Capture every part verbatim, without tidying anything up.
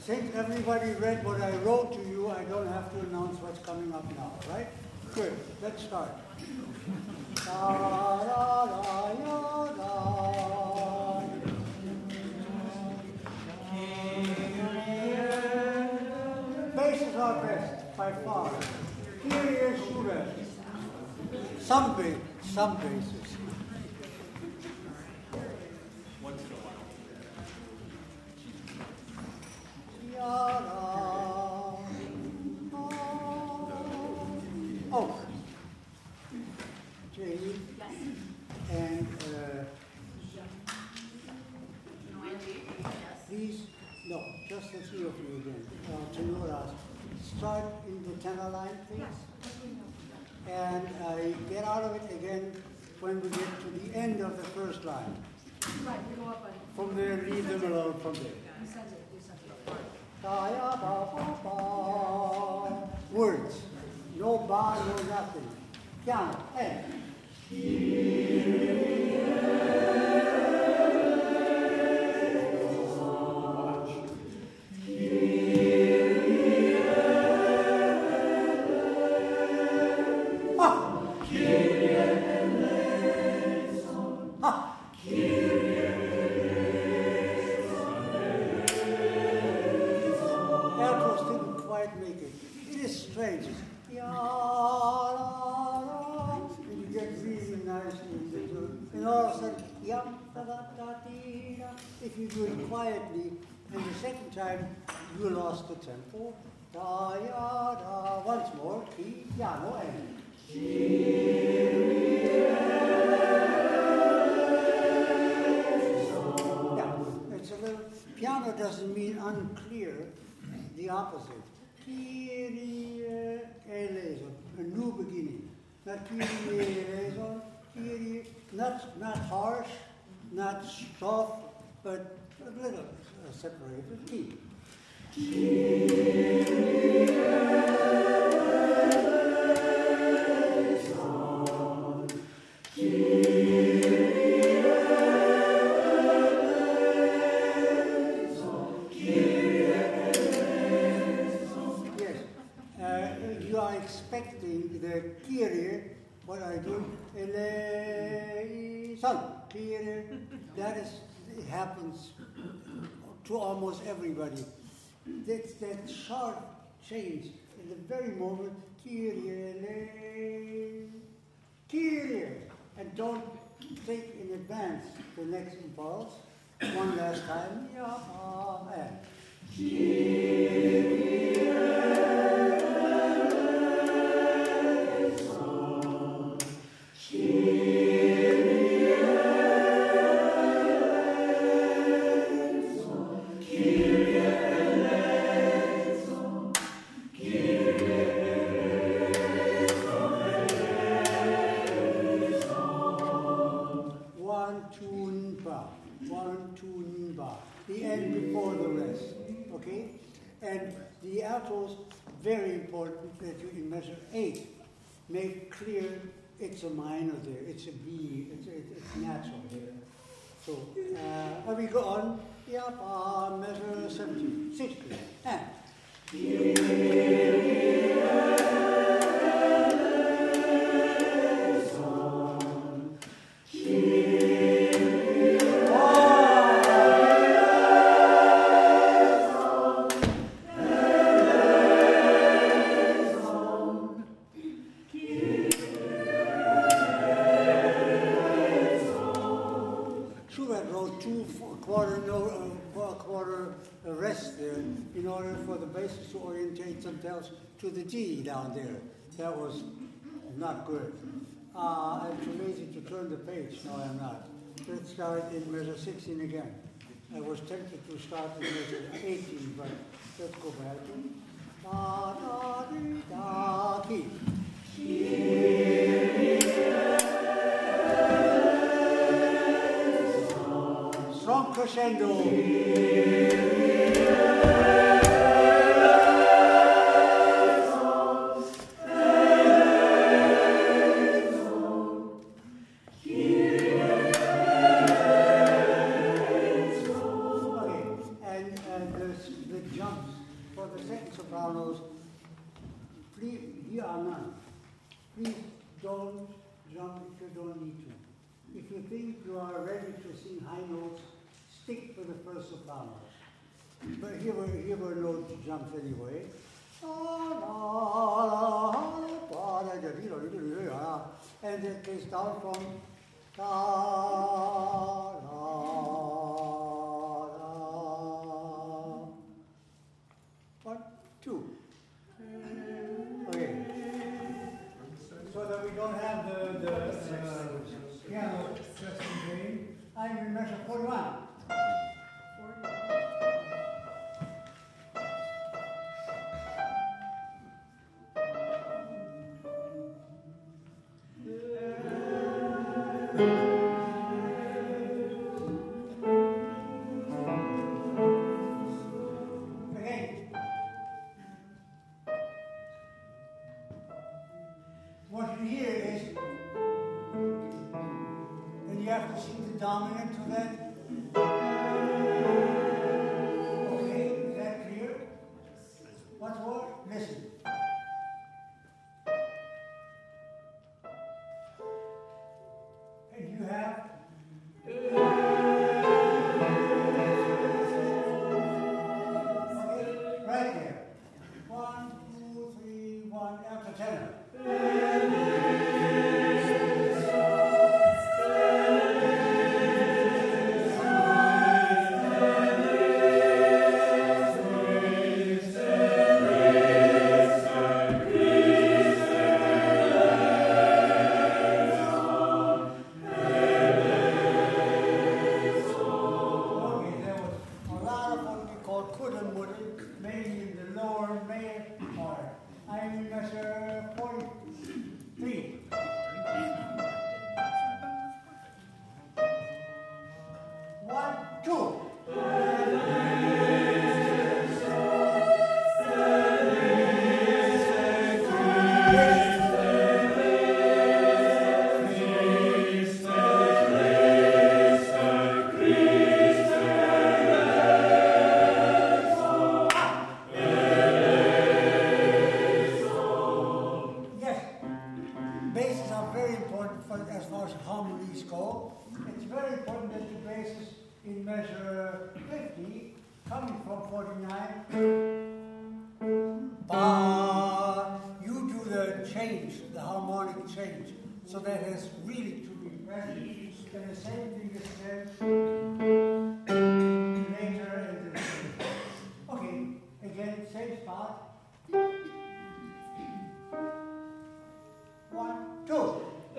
since everybody read what I wrote to you, I don't have to announce what's coming up now, right? Good. Let's start. Da, da, da, da, da. Basses are best, by far. Here is Schubert. Some bass, some basses. Once in a while. Oh, Jamie, and uh, please, no, just the three of you again. Uh, Tenoras, start in the tenor line, please. And uh, get out of it again when we get to the end of the first line. Right, we go up on From there, leave them alone from there. Da, ya, ba, ba, ba. Words. No ba, no nothing. Piano. And. If you do it quietly, and the second time you lost the tempo. Da, ya, da. Once more, key, piano, and. Yeah, it's a little, piano doesn't mean unclear, the opposite. Kyrie eleison, a new beginning. Not Kyrie eleison, Kyrie, not, not harsh, not soft, but a little uh, separated key. Yes, uh, you are expecting the Kyrie, what I do, eleison, Kyrie, that is, it happens to almost everybody. That's that sharp change in the very moment, Kyrie, Kyrie, and don't take in advance the next impulse. One last time, yeah, and. The end before the rest, okay? And the altos, very important that you in measure eight make clear it's a minor there, it's a B, it's, it's natural there. So, uh, we go on, yeah, uh, measure seventeen, sixteen, and. To orientate themselves to the G down there. That was not good. Uh, I'm too lazy to turn the page. No, I'm not. Let's start in measure sixteen again. I was tempted to start in measure eighteen, but let's go back. Da, da, dee, da, key. Strong crescendo. Jump don't jump if you don't need to. If you think you are ready to sing high notes, stick to the first sopranos. But here were, here were no jumps anyway. And it goes down from da, da, da. One, two. Okay. So that we don't have the, the uh, piano just in vain, I will measure forty-one. What you hear is, and you have to sing the dominant to that. Okay, is that clear? What's more? Listen. And you have. Okay, right there. One, two, three, one, after tenor. Mainly in the lower male part. I measure forty-three. One, two. Basses are very important for, as far as harmonies go. It's very important that the basses in measure fifty, coming from forty-nine, ba, you do the change, the harmonic change. So that has really to be present. And the same thing is said later in the okay, again, same spot. One, two.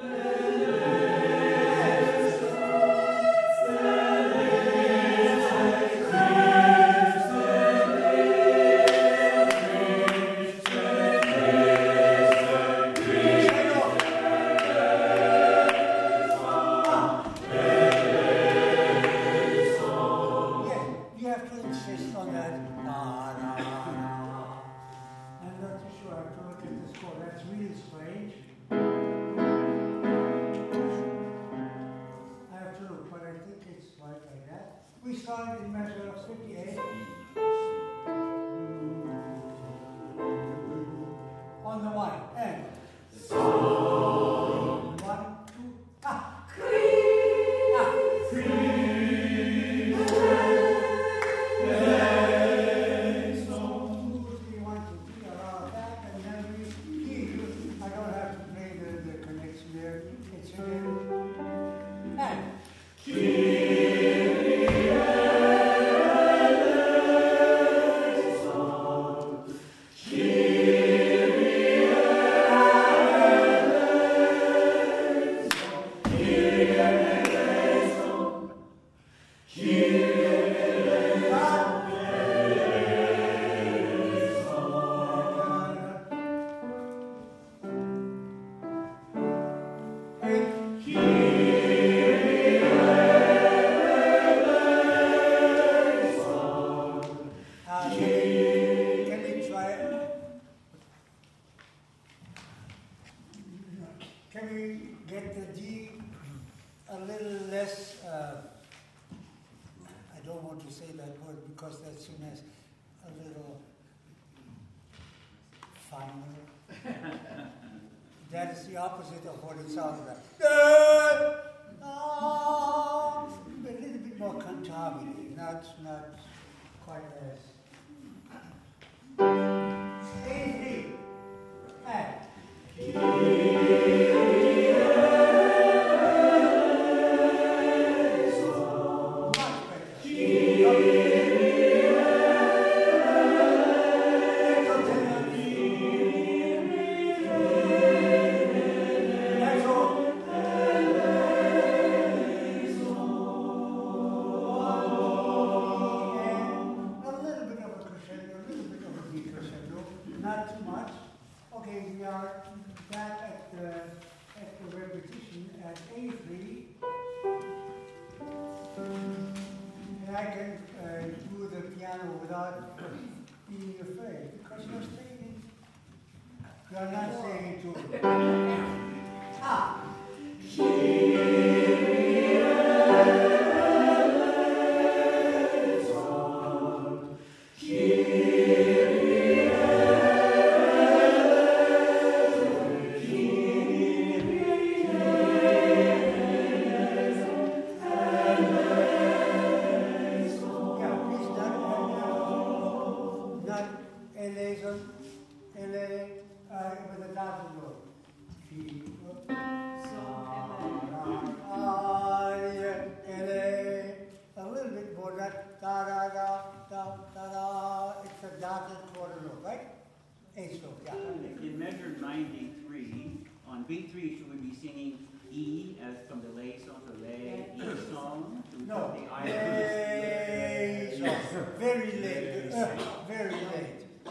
We started in measure of fifty-eight. On the one, and one, two, ah, three, ah, three, two, three, one, two, three, around that, and then we here. I don't have to play the, the connection there. It's here. And can we get the D a little less, uh, I don't want to say that word because that's too nice, a little finer, That is the opposite of what it sounds like. Uh, uh, a little bit more cantabile, not, not quite as. A three. And. You're not saying it to Ah. In measure ninety-three, on beat three, should we be singing E as from the lay song to lay E song? No, the I lay song. Very late, uh, very late. Uh,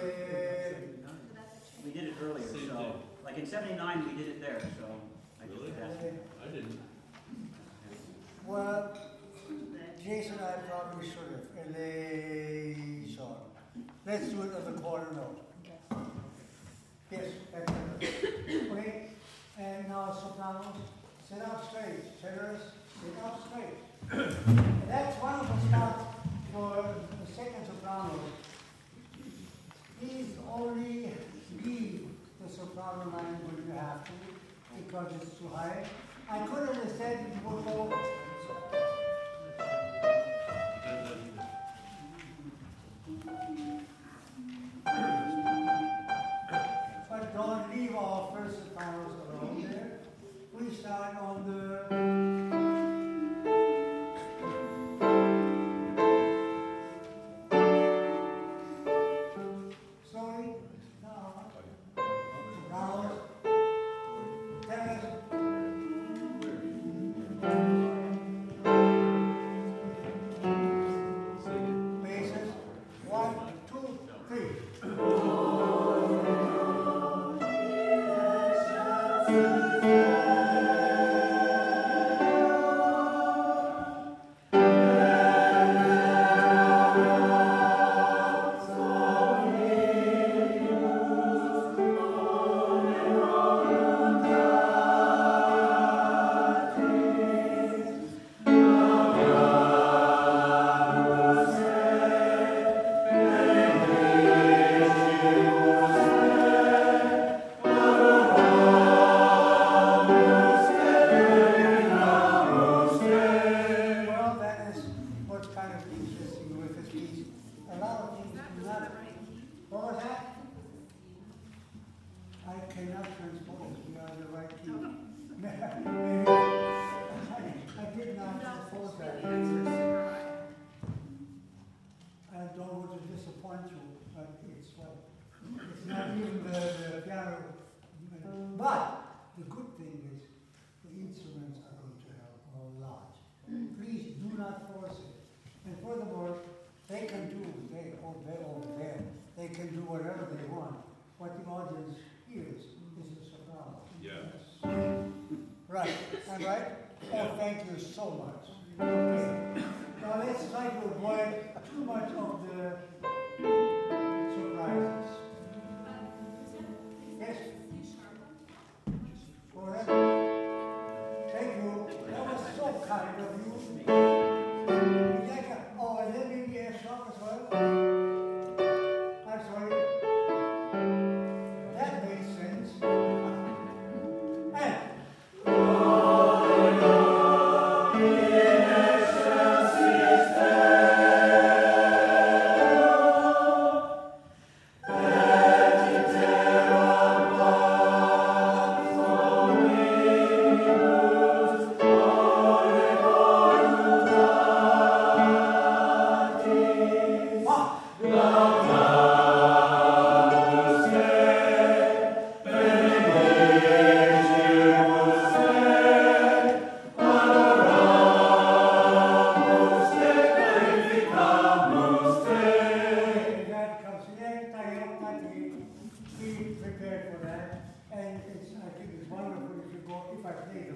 we did it earlier, so like in seventy-nine we did it there, so I just Really? asked. I didn't. Well, Jason, I probably should have. Lay song. Let's do it on the quarter note. Yes, that's it. Okay, and now sopranos, sit up straight. Tenors, sit up straight. And that's wonderful stuff for the second soprano. Please only leave the soprano line when you have to, because it's too high. I could have said it would go. But don't leave our first sopranos alone there. We start on the sorry, now sopranos, tenors, basses, one, two, three.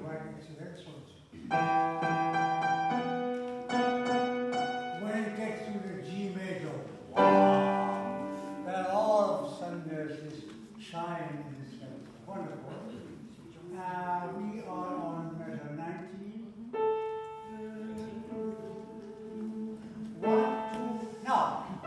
right, it's an excellent. When it gets to the G major, wow, then all of a sudden there's this shine in this uh, wonderful. Uh, we are on measure nineteen. One, two, now.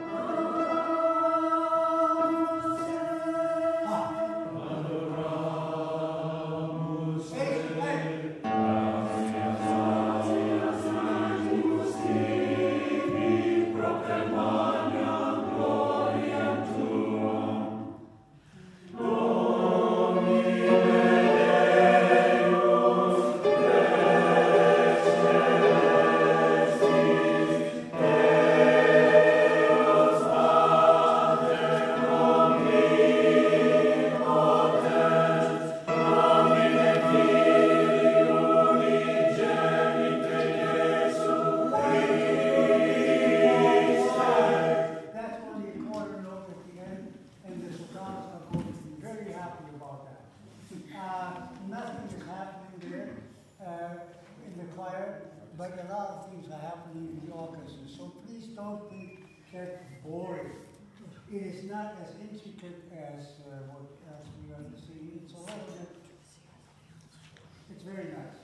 But a lot of things are happening in the orchestra, so please don't think that boring. It is not as intricate as uh, what else we are seeing. It's a little bit, it's very nice.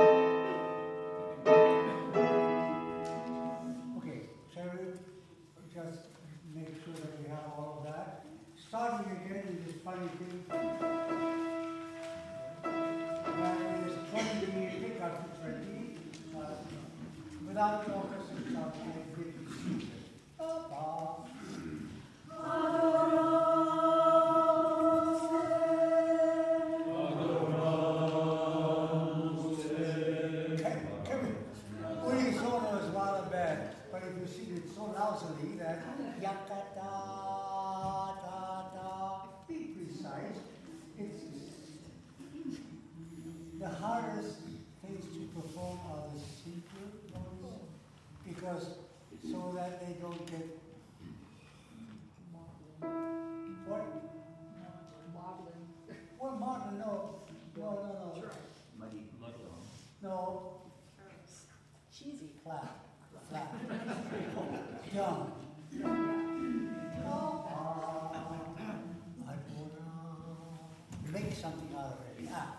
Okay, shall we just make sure that we have all of that? Starting again with this funny thing. That is twenty, pick up to twenty. Without the orchestra, it sounds like a great music. Winning solo is rather bad, but if you sing it so loudly that yakata ta ta, be precise. It's the hardest things to perform are the secret ones, because so that they don't get what? Wobbling. What Martin? No, no, no, no. Muddy. No, Cheesy. flat, flat, dumb. I wanna make something out of it. Ah.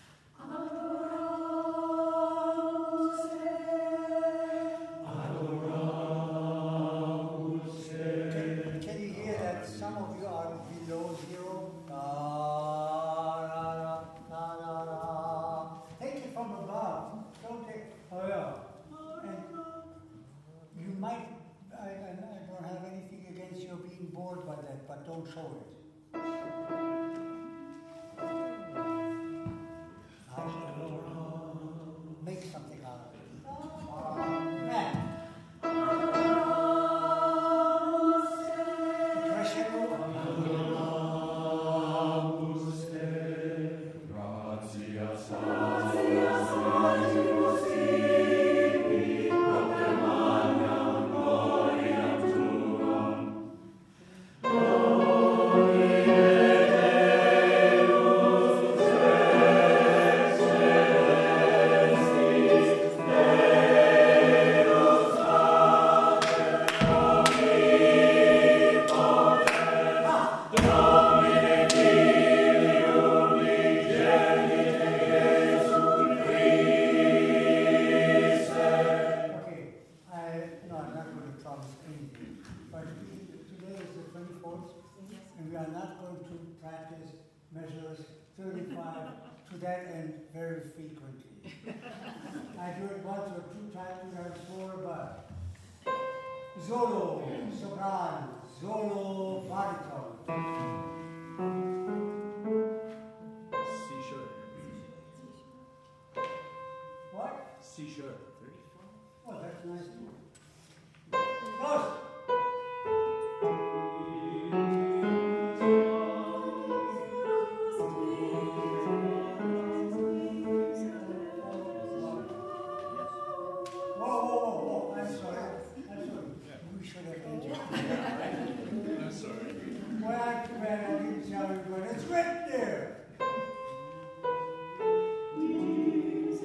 Can you hear that some of you are below zero? Da, da, da, da, da, da. Take it from above. Don't take, oh yeah. And you might, I, I, I don't have anything against your being bored by that, but don't show it. Make something out of it. Man. Solo, soprano, solo, baritone. C sharp. What? C sharp. Oh, that's nice too. Close. It's right there.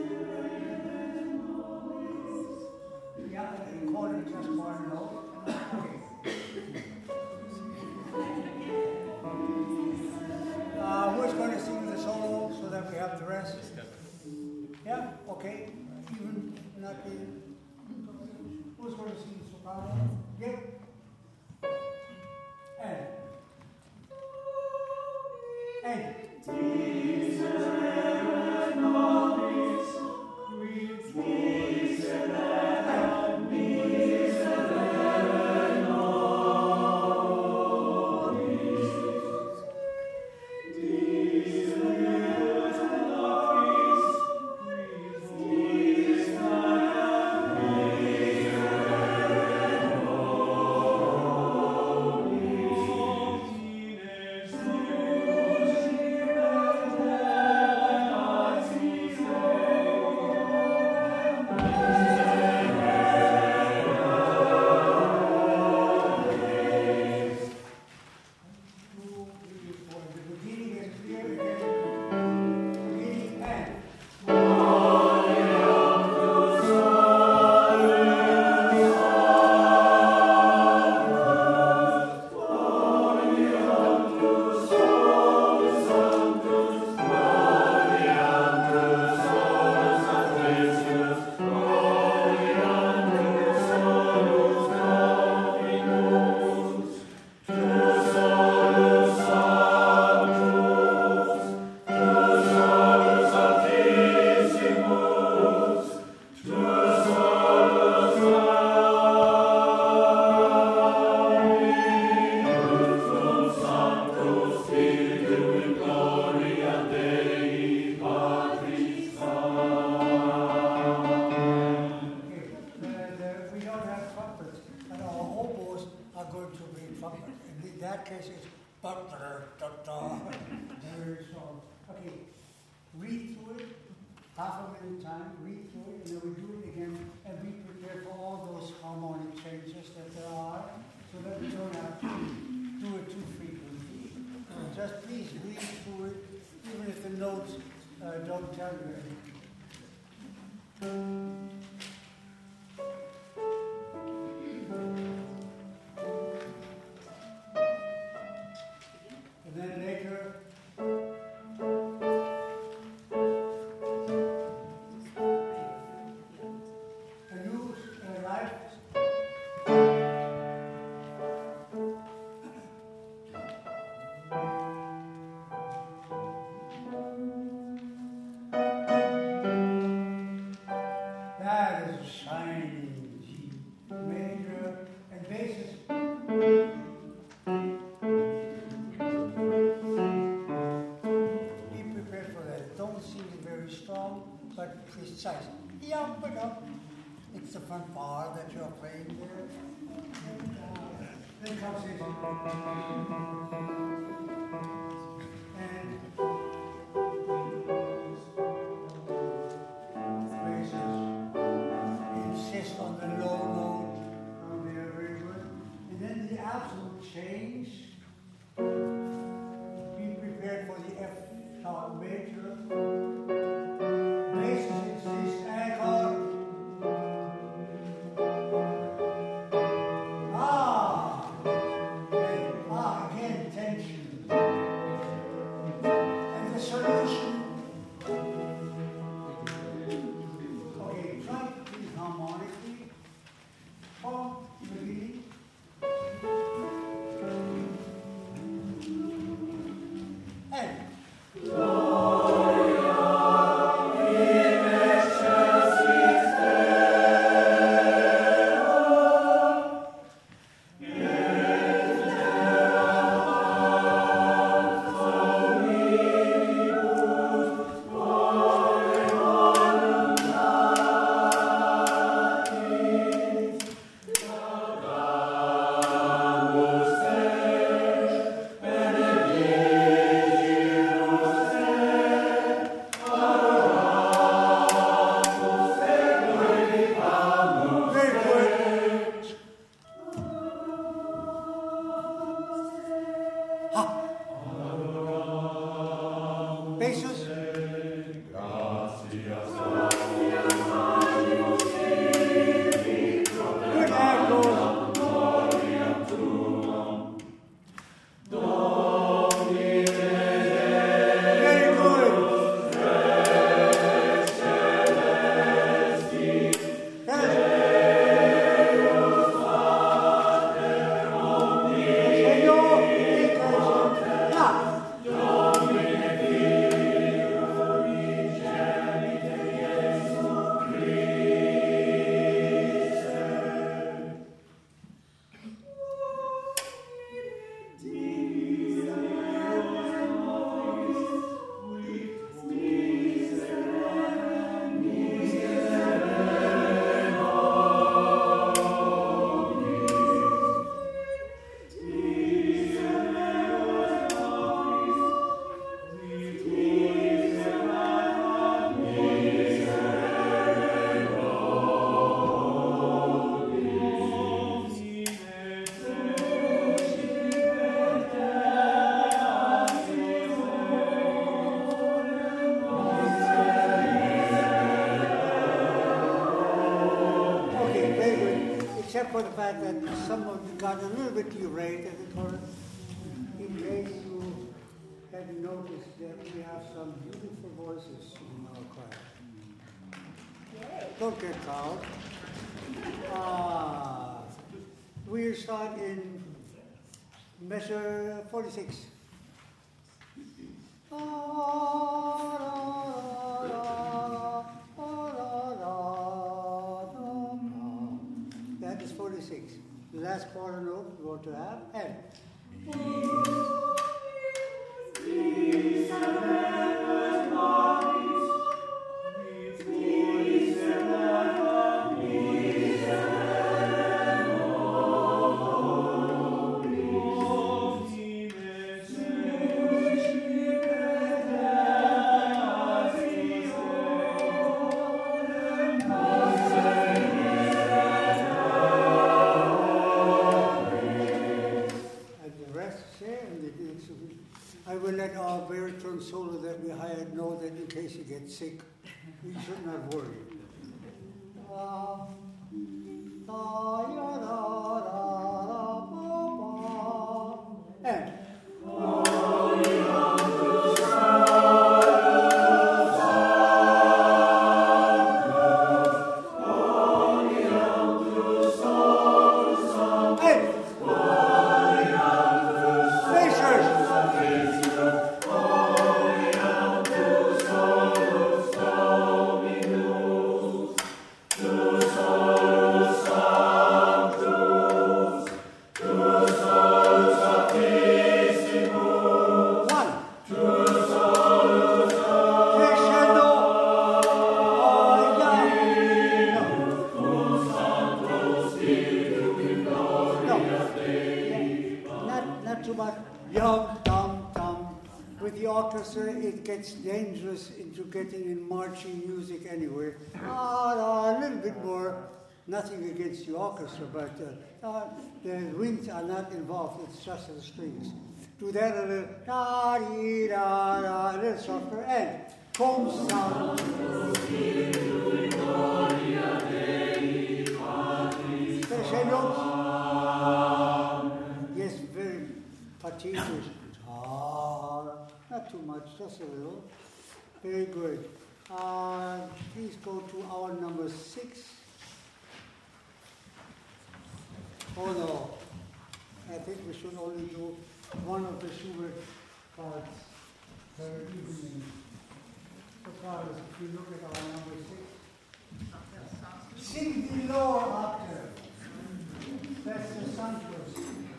Yeah, okay, even not the, who's going to sing soprano? Yep. And. And. It's the front bar that you're playing there. And, uh, then comes in. And basses insist on the low note down there, very good. And then the absolute change. Be prepared for the F sharp major. Basses insist anchor. except for the fact that some of you got a little bit derailed at the chorus. In case you have noticed that we have some beautiful voices in our choir. Don't get proud. Ah, we'll start in measure forty-six. That is forty-six. The last quarter note we want to have and. I will let our baritone solo that we hired know that in case he gets sick, we should not worry. And. It gets dangerous into getting in marching music anyway. Ah, a little bit more, nothing against the orchestra, but uh, uh, the winds are not involved, it's just the strings. Do that a little, da dee da da, a little softer, and come sound. Crescendos. Yes, very particular. Not too much, just a little. Very good. Uh, please go to our number six. Oh no, I think we should only do one of the Schubert parts per evening. Sopranos, if you look at our number six. Sing the lower octave. That's the Santos.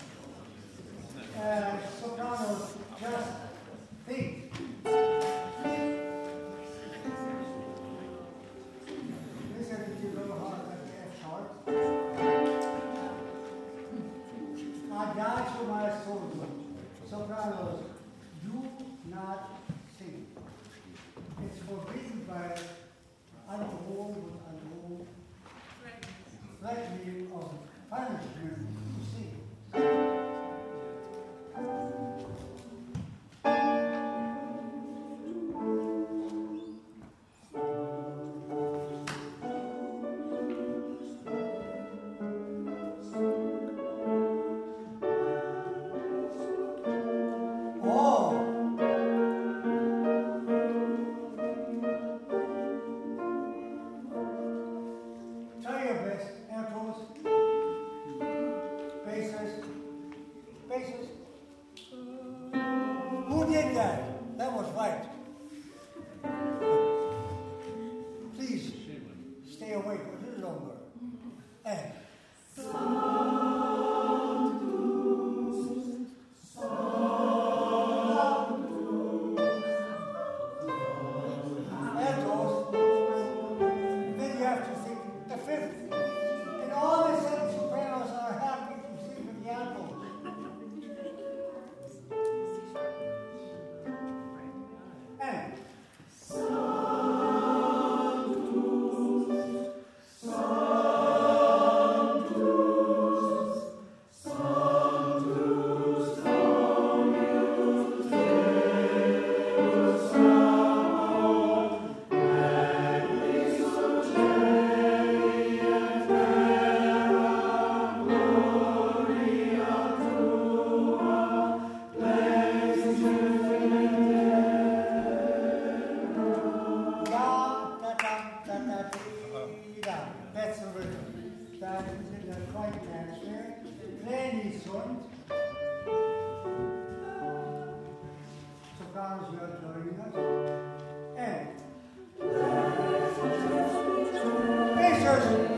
Uh, sopranos, just think. Listen if you go hard at the F sharp. Adagio maestro. Sopranos, do not sing. It's forbidden by alcohol with alcohol. Threatening of punishment to sing. joint. Sopranos, you are joining us. And basses.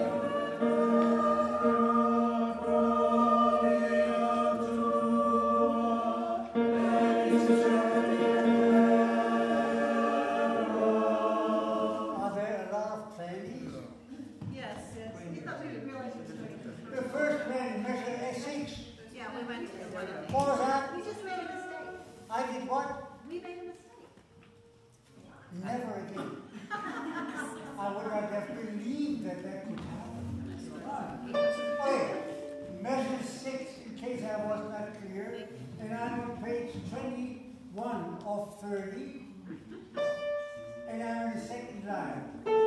Are there a lot of planes? Yes, yes. We thought we didn't realize it was going to. The first plane measured S six. Yeah, we went to the one. What was that? We just made a mistake. I did what? We made a mistake. Never again. I would not have believed that that could happen. Okay, measure six, in case I was not clear, and I'm on page twenty-one of thirty, and I'm on the second line.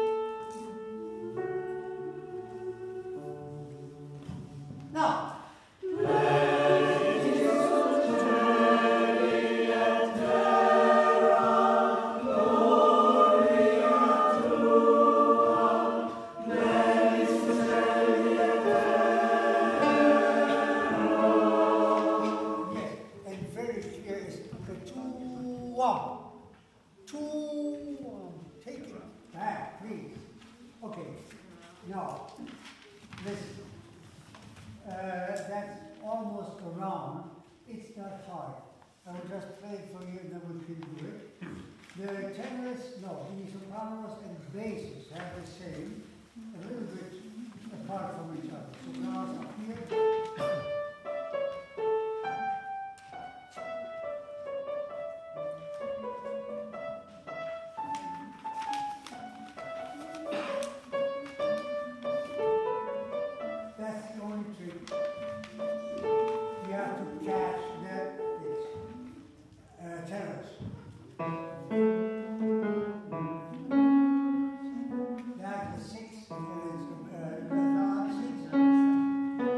Now, yes, and very clear is the two one. Two one. Take it back, please. Okay. Now, listen. Uh, that's almost around. It's not hard. I will just play it for you and then we can do it. The tenors, no, the sopranos and basses have the same, a little bit apart from each other. Sopranos up here. That's the only trick. You have to catch that pitch. Uh, tenors. That's the sixth, and it's uh, the sixth.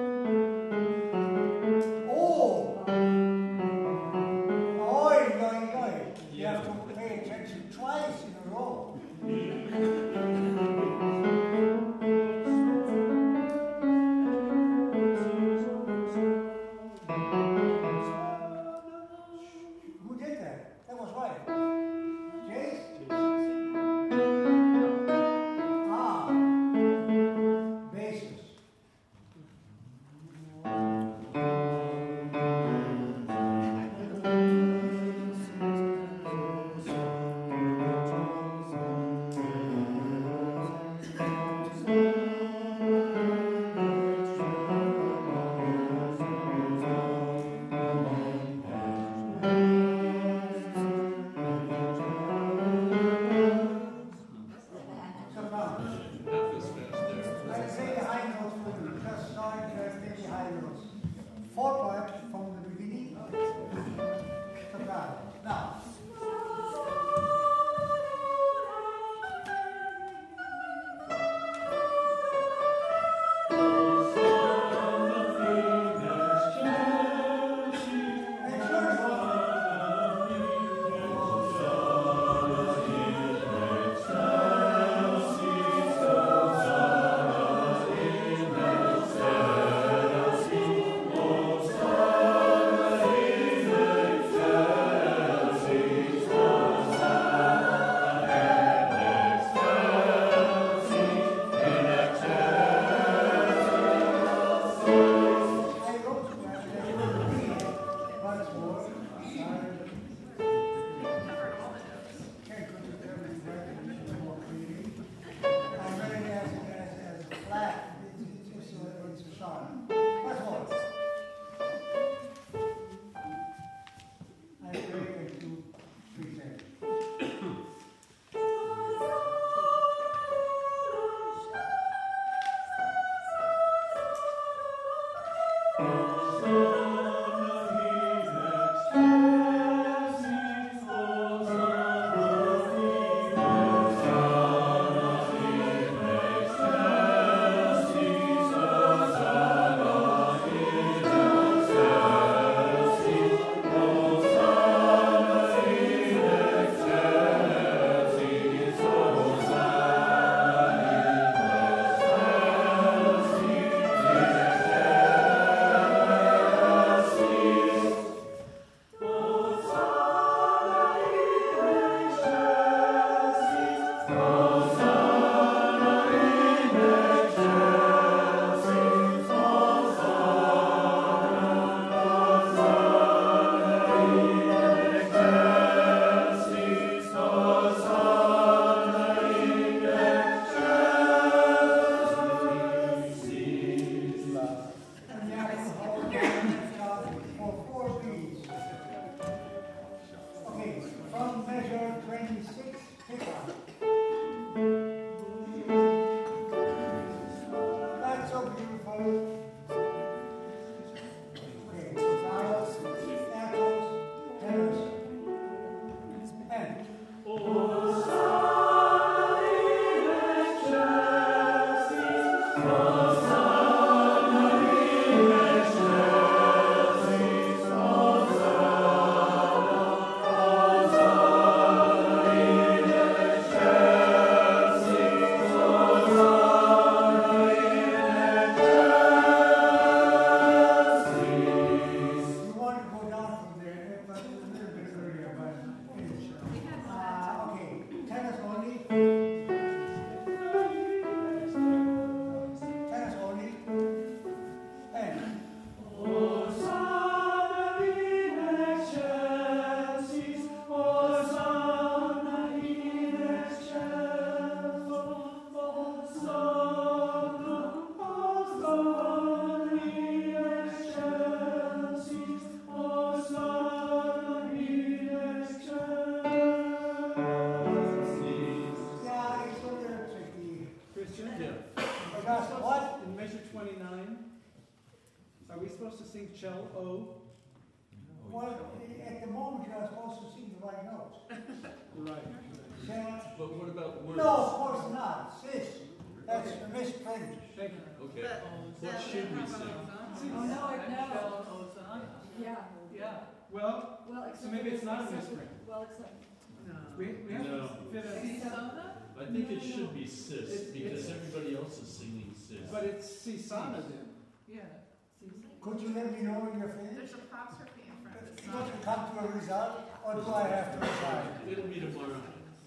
twenty-nine? Are we supposed to sing Chel O? Well, at the moment, you're supposed to sing the right notes. Right. Shall- But what about words? No, of course not, sis, that's a misprint. Thank you. Okay, what should we sing? Oh, no, no. Yeah, Yeah. Well, well, except. So maybe it's not a except- misprint. Well, except. we, we have No. to fit a, Sisona? I think it should be sis, It's- because it's- everybody else is singing sis. but it's Sisana then. Yeah. Could you let me know when you're finished? There's apostrophe in front of Don't you it. come to a result, or do I have to decide? It'll be tomorrow.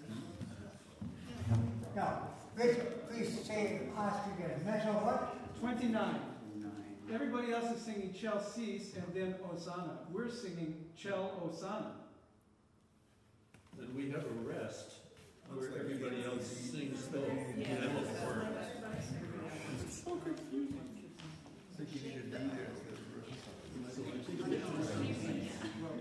Now, Rich, please say, ask again, measure what? Twenty-nine. Nine. Everybody else is singing Chel Sis and then Osana. We're singing Chel Osana. Then we have a rest where everybody else sings both. Yeah. That will work. It's so confusing. I think you need a D there instead of verse. So I think we have to sing.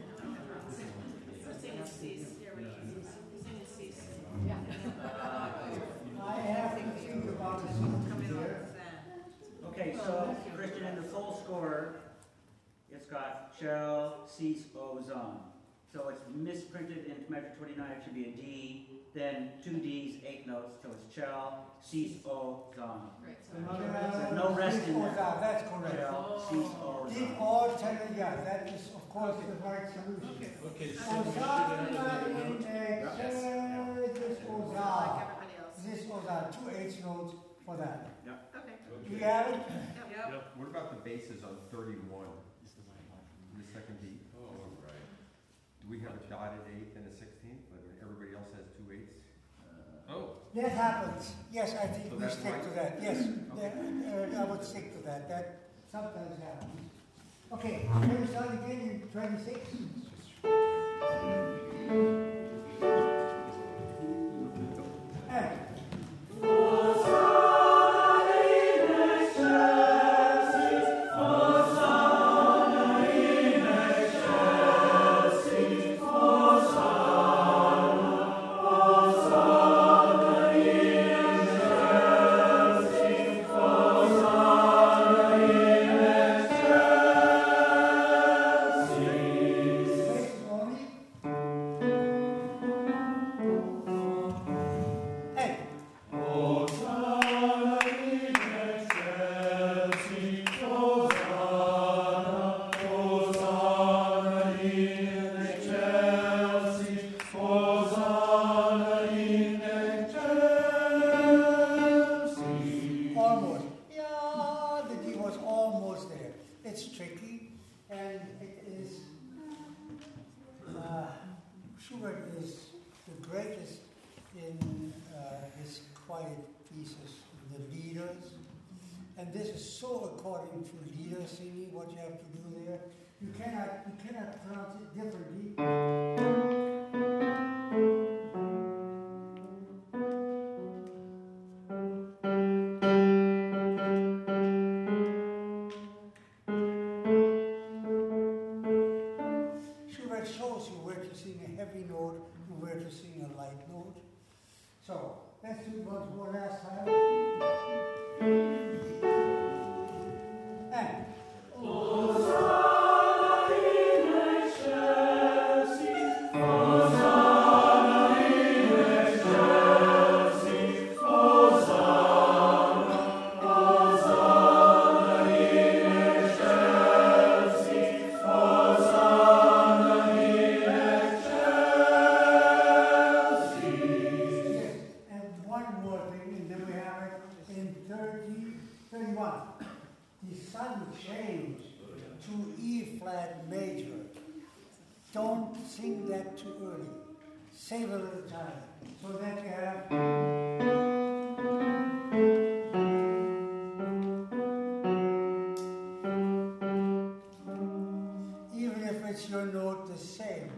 I have to think about the song here. Okay, so Christian, in the full score, it's got Shell, Cease, O, Zon. So it's misprinted into measure twenty-nine, it should be a D, then two Ds, eight notes, so it's Shell, Cease, O, Zon. Right, So so. now Uh, no rest this in goes there. out, That's correct. Shell, Cease, O, Did Zon. all tell you, yeah, that is, of course, the right solution. Okay, so we should have another note. This goes Like out, everybody else. this goes out, two eighths notes for that. Okay. You have it? Yep. What about the bases on thirty-one? The second beat? Oh, right. Do we have a dotted eighth and a sixteenth, but everybody else has two eighths? Oh, That happens, yes, I think So we that's stick right? to that, yes, Okay. that, uh, I would stick to that, that sometimes happens. Okay, can we start again in twenty-six? And bass only. And almost. Yeah, the D was almost there. It's tricky, and it is. Uh, Schubert is the greatest in uh, his quiet pieces, the leaders. And this is so according to leader singing, what you have to do there. You cannot, you cannot pronounce it differently. Schubert shows you where to sing a heavy note and where to sing a light note. So, let's do it once more last time. And yes, and one more thing, and then we have it in thirty, thirty-one. The sudden change to E flat major. Don't sing that too early. Save a little time so that you have. Even if it's your note the same,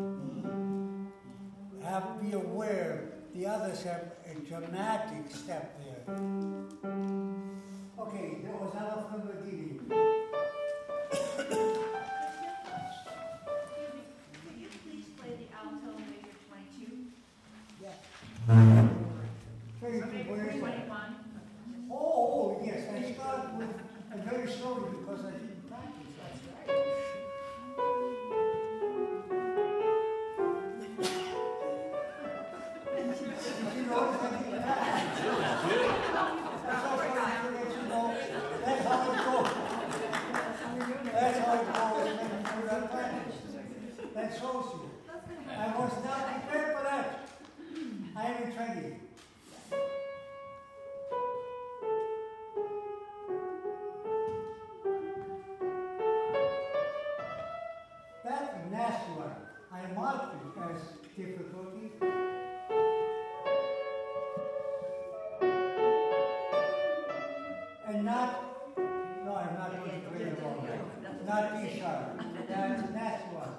have be aware the others have a dramatic step there. Okay, that was Anna from the beginning. Could you please play the alto major twenty-two? Twenty-two, where is that? Twenty-one. Oh, oh, yes, I start with And very slowly because I didn't practice. You know, I didn't practice. That's also to let you know, that's how it goes. That's how it goes when you do that practice. That shows you. I was not prepared for that. I am training. That's a nasty one. I marked it as difficulty. And not, no, I'm not going to play the wrong one. Not D sharp. That's a nasty one.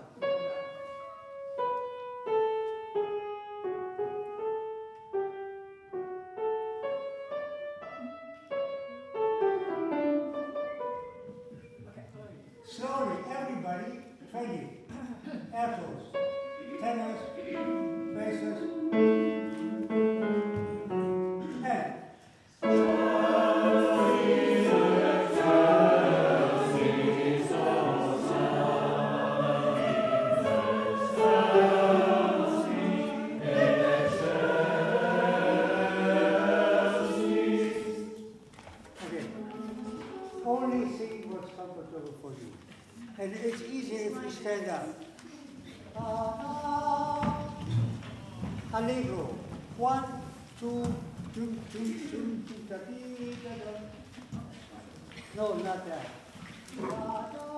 Slowly, everybody, training. Altos, tenors, basses, and okay. Only sing what's comfortable for you. And it's easy if you stand up. Ah, allegro. One, two, two, two, two, two, da, dee, da, da. No, not that. Da, da,